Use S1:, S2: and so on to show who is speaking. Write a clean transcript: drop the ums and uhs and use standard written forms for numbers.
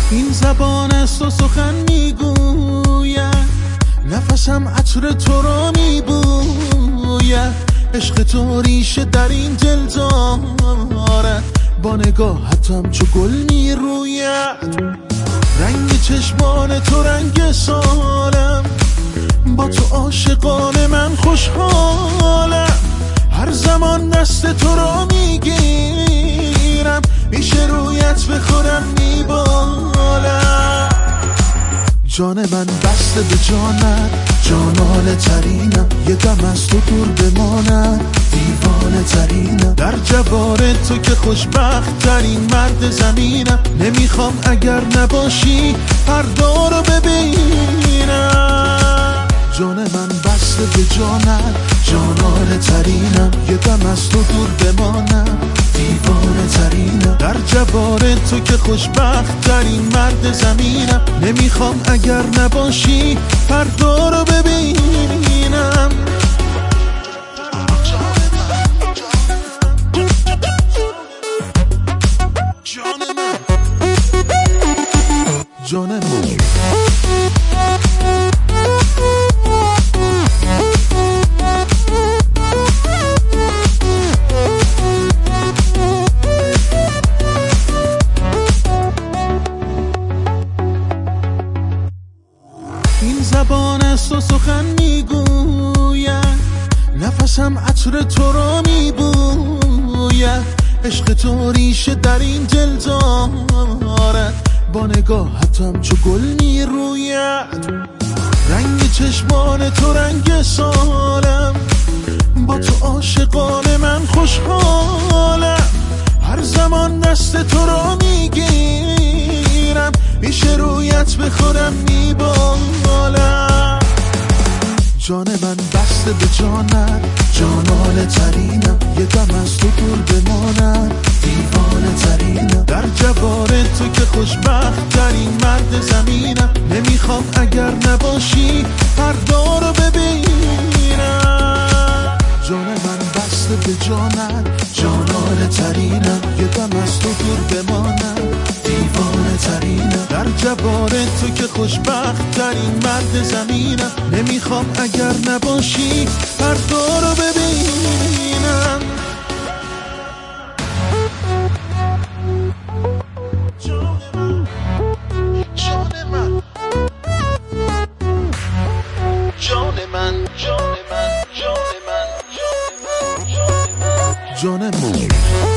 S1: این زبان است و سخن میگوید، نفسم عطر تو را میبوید. عشق تو ریشه در این دل دارد، با نگاهتم چو گل میروید. رنگ چشمان تو رنگ سالم، با تو عاشقان من خوشحالم. هر زمان دست تو را میگیرم، میشه رویت به خودم میبالم. جان من بسته به جانت، جانانه ترینم. یه دم از تو دور بمانم، دیوانه ترینم. در جوار تو که خوشبخت ترین مرد زمینم. نمیخوام اگر نباشی فردا رو ببینم. جان من بسته به جانت، جانانه ترینم. یه دم از تو دور بمانم، دیوانه ترینم. در جوار تو که خوشبخت ترین مرد زمینم. نمیخوام اگر نباشی فردا رو ببینم. جان من این زبان است و سخن میگوید، نفسم عطر تو را میبوید. عشق تو ریشه در این دل دارد، با نگاهتم چو گل میروید. رنگ چشمان تو رنگ سالم، با تو عاشقان من خوشحالم. هر زمان دست تو را میگیرم، میشه رویت به خودم میبالم. جان من بسته به جانت، جانانه ترینم. یه دم از تو دور بمانم، دیوانه ترینم. در جوار تو که خوشبخت ترین مرد زمینم. نمیخوام اگر نباشی فردا رو ببینم. جان من بسته به جانت، جانانه ترینم. یه دم از تو دور بمانم، دیوانه ترینم. در جوار تو که خوشبخت ترین مرد زمینم. نمیخوام اگر نباشی فردا رو ببینم. جان من، جان من، جان من، جان من، جان من، جان من، جان من.